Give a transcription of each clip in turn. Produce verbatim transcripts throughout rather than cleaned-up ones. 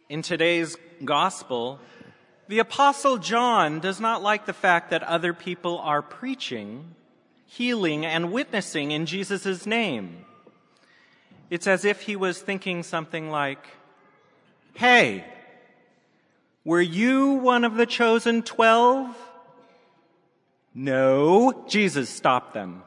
In today's gospel, the Apostle John does not like the fact that other people are preaching, healing, and witnessing in Jesus' name. It's as if he was thinking something like, "Hey, were you one of the chosen twelve?" No, Jesus stopped them.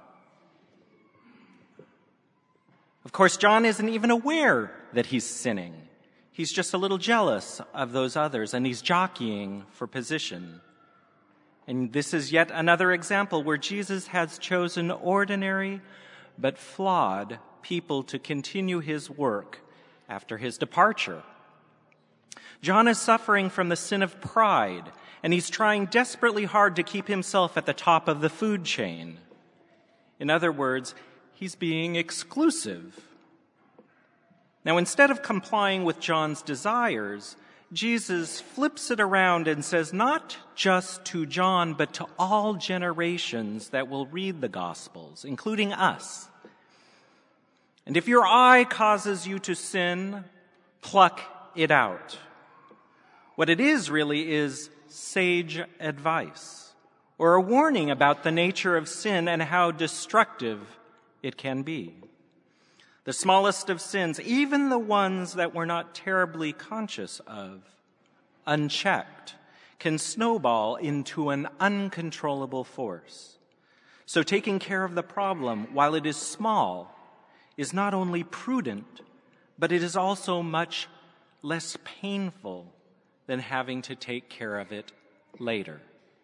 Of course, John isn't even aware that he's sinning. He's just a little jealous of those others, and he's jockeying for position. And this is yet another example where Jesus has chosen ordinary but flawed people to continue his work after his departure. John is suffering from the sin of pride, and he's trying desperately hard to keep himself at the top of the food chain. In other words, he's being exclusive. Now, instead of complying with John's desires, Jesus flips it around and says not just to John, but to all generations that will read the Gospels, including us. And if your eye causes you to sin, pluck it out. What it is really is sage advice, or a warning about the nature of sin and how destructive it can be. The smallest of sins, even the ones that we're not terribly conscious of, unchecked, can snowball into an uncontrollable force. So taking care of the problem, while it is small, is not only prudent, but it is also much less painful than having to take care of it later.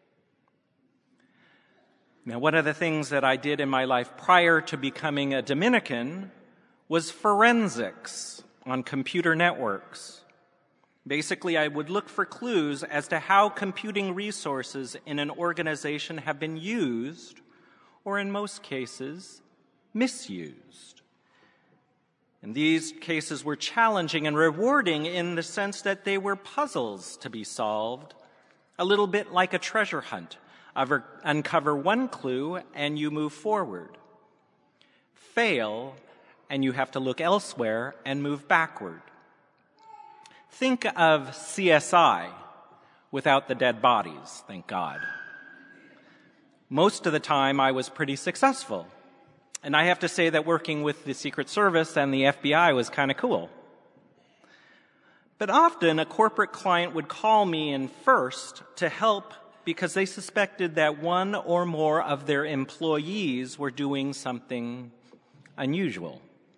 Now, one of the things that I did in my life prior to becoming a Dominican was forensics on computer networks. Basically, I would look for clues as to how computing resources in an organization have been used, or in most cases, misused. And these cases were challenging and rewarding in the sense that they were puzzles to be solved, a little bit like a treasure hunt. Uncover one clue and you move forward. Fail, and you have to look elsewhere and move backward. Think of C S I without the dead bodies, thank God. Most of the time, I was pretty successful. And I have to say that working with the Secret Service and the F B I was kind of cool. But often, a corporate client would call me in first to help because they suspected that one or more of their employees were doing something unusual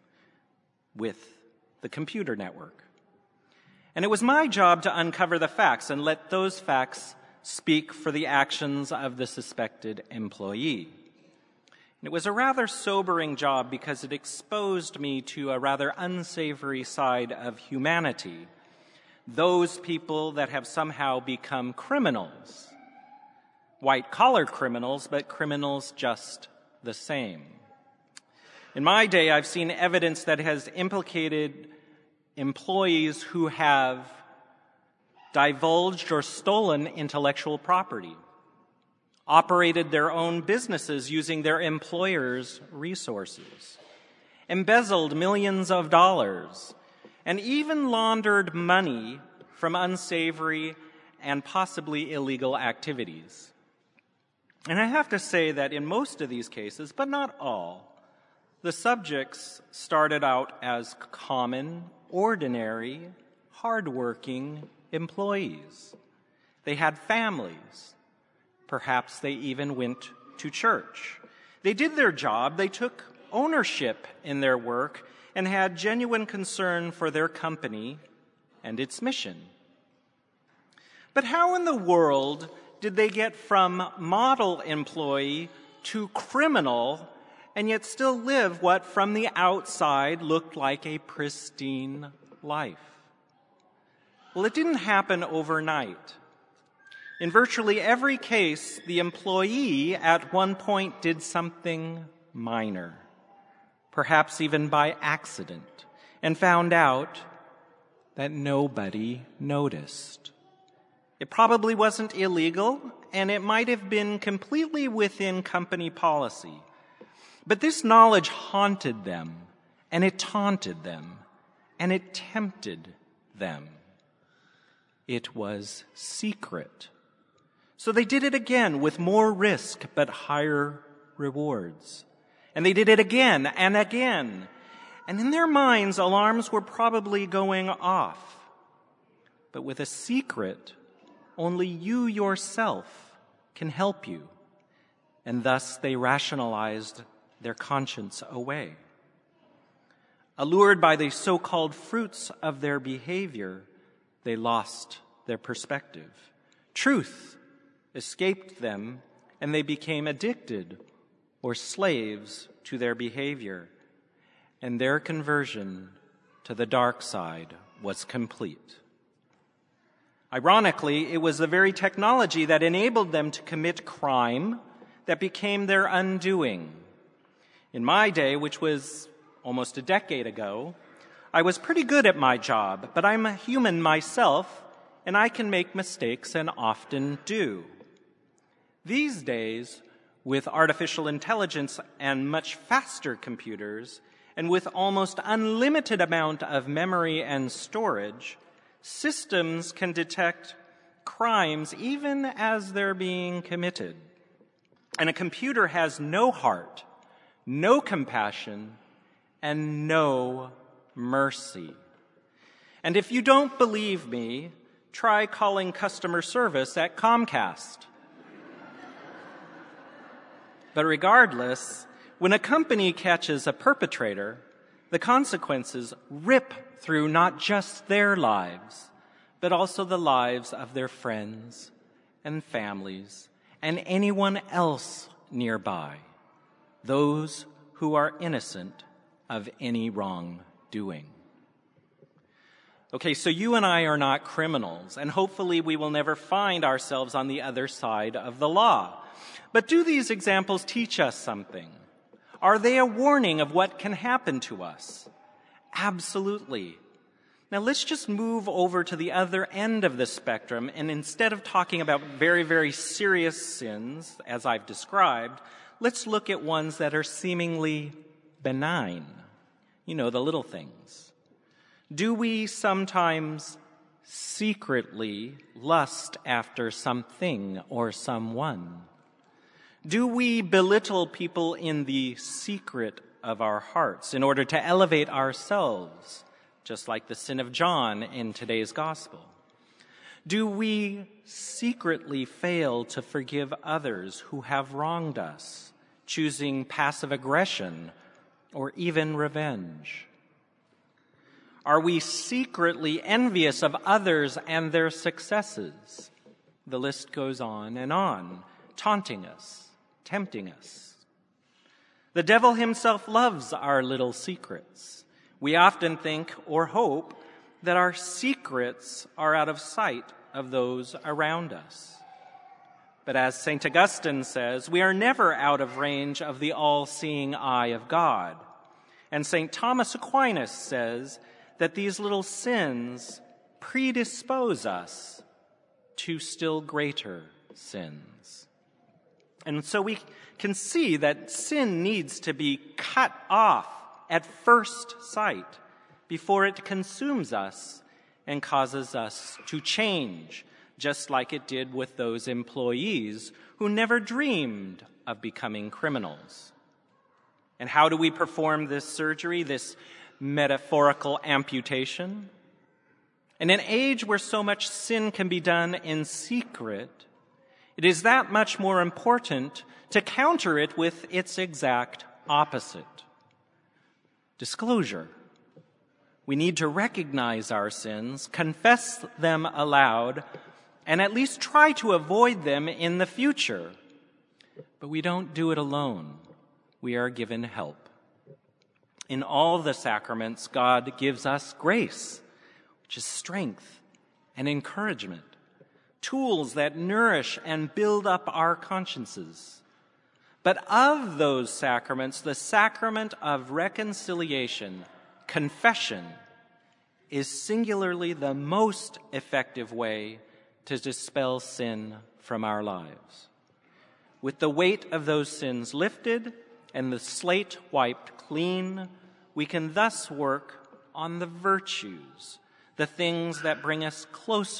with the computer network. And it was my job to uncover the facts and let those facts speak for the actions of the suspected employee. And it was a rather sobering job because it exposed me to a rather unsavory side of humanity, those people that have somehow become criminals, white-collar criminals, but criminals just the same. In my day, I've seen evidence that has implicated employees who have divulged or stolen intellectual property, operated their own businesses using their employers' resources, embezzled millions of dollars, and even laundered money from unsavory and possibly illegal activities. And I have to say that in most of these cases, but not all, the subjects started out as common, ordinary, hardworking employees. They had families. Perhaps they even went to church. They did their job. They took ownership in their work and had genuine concern for their company and its mission. But how in the world did they get from model employee to criminal and yet still live what from the outside looked like a pristine life? Well, it didn't happen overnight. In virtually every case, the employee at one point did something minor, perhaps even by accident, and found out that nobody noticed. It probably wasn't illegal, and it might have been completely within company policy. But this knowledge haunted them, and it taunted them, and it tempted them. It was secret. So they did it again with more risk but higher rewards. And they did it again and again. And in their minds, alarms were probably going off. But with a secret, only you yourself can help you. And thus they rationalized their conscience away. Allured by the so-called fruits of their behavior, they lost their perspective. Truth escaped them, and they became addicted or slaves to their behavior. And their conversion to the dark side was complete. Ironically, it was the very technology that enabled them to commit crime that became their undoing. In my day, which was almost a decade ago, I was pretty good at my job, but I'm a human myself, and I can make mistakes and often do. These days, with artificial intelligence and much faster computers, and with almost unlimited amount of memory and storage, systems can detect crimes even as they're being committed. And a computer has no heart, no compassion, and no mercy. And if you don't believe me, try calling customer service at Comcast. But regardless, when a company catches a perpetrator, the consequences rip through not just their lives, but also the lives of their friends and families and anyone else nearby, those who are innocent of any wrongdoing. Okay, so you and I are not criminals, and hopefully we will never find ourselves on the other side of the law. But do these examples teach us something? Are they a warning of what can happen to us? Absolutely. Now let's just move over to the other end of the spectrum, and instead of talking about very, very serious sins, as I've described, let's look at ones that are seemingly benign. You know, the little things. Do we sometimes secretly lust after something or someone? Do we belittle people in the secret of our hearts in order to elevate ourselves, just like the sin of John in today's gospel? Do we secretly fail to forgive others who have wronged us, choosing passive aggression or even revenge? Are we secretly envious of others and their successes? The list goes on and on, taunting us, tempting us. The devil himself loves our little secrets. We often think or hope that our secrets are out of sight of those around us. But as Saint Augustine says, we are never out of range of the all-seeing eye of God. And Saint Thomas Aquinas says that these little sins predispose us to still greater sins. And so we can see that sin needs to be cut off at first sight before it consumes us and causes us to change, just like it did with those employees who never dreamed of becoming criminals. And how do we perform this surgery, this metaphorical amputation? In an age where so much sin can be done in secret, it is that much more important to counter it with its exact opposite. Disclosure. We need to recognize our sins, confess them aloud, and at least try to avoid them in the future. But we don't do it alone. We are given help. In all the sacraments, God gives us grace, which is strength and encouragement, tools that nourish and build up our consciences. But of those sacraments, the sacrament of reconciliation, confession, is singularly the most effective way to dispel sin from our lives. With the weight of those sins lifted and the slate wiped clean, we can thus work on the virtues, the things that bring us closer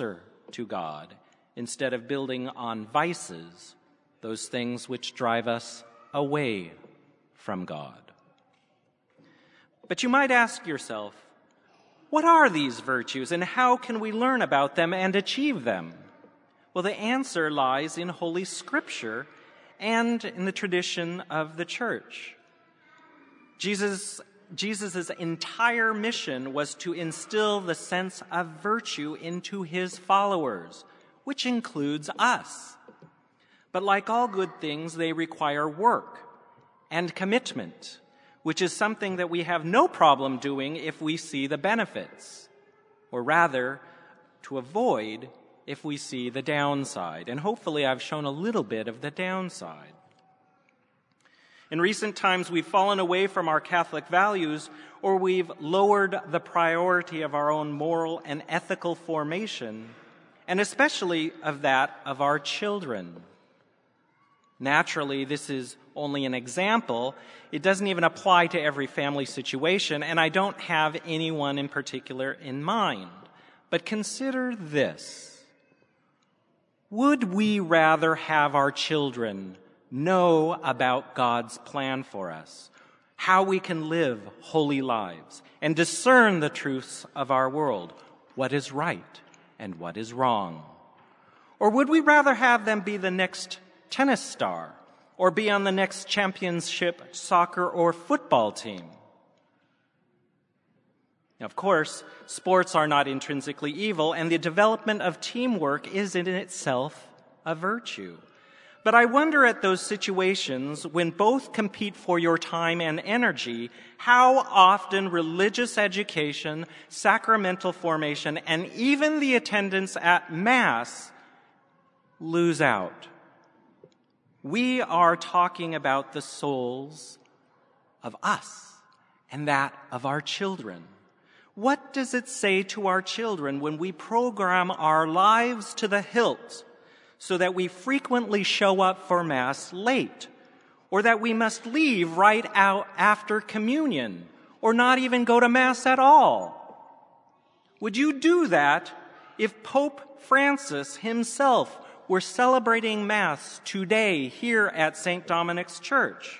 to God instead of building on vices, those things which drive us away from God. But you might ask yourself, what are these virtues and how can we learn about them and achieve them? Well, the answer lies in Holy Scripture and in the tradition of the church. Jesus, Jesus' entire mission was to instill the sense of virtue into his followers, which includes us. But like all good things, they require work and commitment, which is something that we have no problem doing if we see the benefits, or rather, to avoid if we see the downside. And hopefully I've shown a little bit of the downside. In recent times, we've fallen away from our Catholic values, or we've lowered the priority of our own moral and ethical formation, and especially of that of our children. Naturally, this is only an example. It doesn't even apply to every family situation, and I don't have anyone in particular in mind. But consider this. Would we rather have our children know about God's plan for us, how we can live holy lives, and discern the truths of our world, what is right and what is wrong? Or would we rather have them be the next tennis star, or be on the next championship soccer or football team? Now, of course, sports are not intrinsically evil, and the development of teamwork is in itself a virtue. But I wonder at those situations when both compete for your time and energy, how often religious education, sacramental formation, and even the attendance at Mass lose out. We are talking about the souls of us and that of our children. What does it say to our children when we program our lives to the hilt so that we frequently show up for Mass late, or that we must leave right out after communion, or not even go to Mass at all? Would you do that if Pope Francis himself were celebrating Mass today here at Saint Dominic's Church?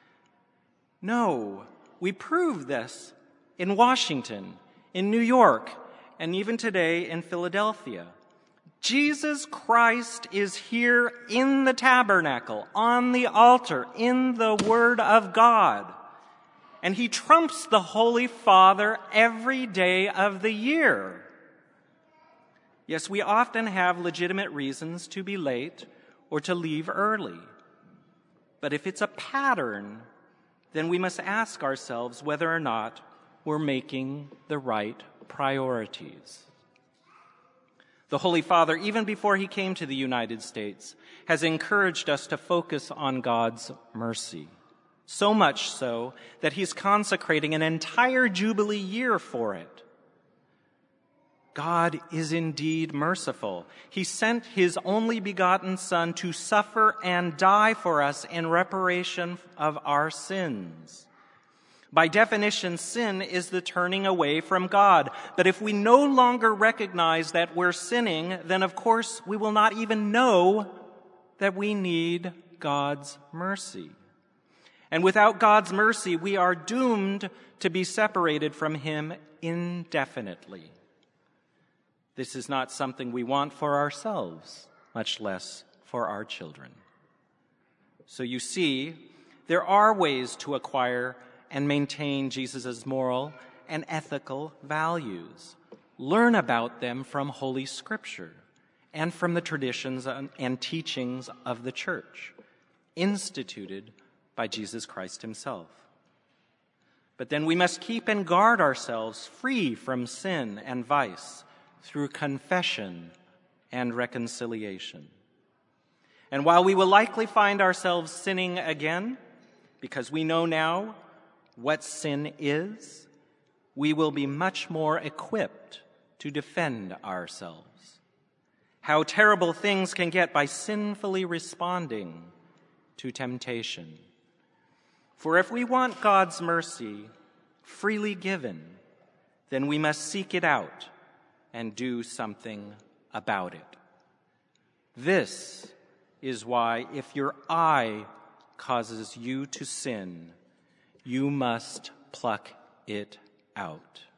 No, we prove this in Washington, in New York, and even today in Philadelphia. Jesus Christ is here in the tabernacle, on the altar, in the Word of God. And he trumps the Holy Father every day of the year. Yes, we often have legitimate reasons to be late or to leave early. But if it's a pattern, then we must ask ourselves whether or not we're making the right priorities. The Holy Father, even before he came to the United States, has encouraged us to focus on God's mercy. So much so that he's consecrating an entire Jubilee year for it. God is indeed merciful. He sent his only begotten Son to suffer and die for us in reparation of our sins. By definition, sin is the turning away from God. But if we no longer recognize that we're sinning, then of course we will not even know that we need God's mercy. And without God's mercy, we are doomed to be separated from him indefinitely. This is not something we want for ourselves, much less for our children. So you see, there are ways to acquire and maintain Jesus' moral and ethical values. Learn about them from Holy Scripture and from the traditions and teachings of the Church, instituted by Jesus Christ himself. But then we must keep and guard ourselves free from sin and vice through confession and reconciliation. And while we will likely find ourselves sinning again, because we know now what sin is, we will be much more equipped to defend ourselves. How terrible things can get by sinfully responding to temptation. For if we want God's mercy freely given, then we must seek it out and do something about it. This is why if your eye causes you to sin, you must pluck it out.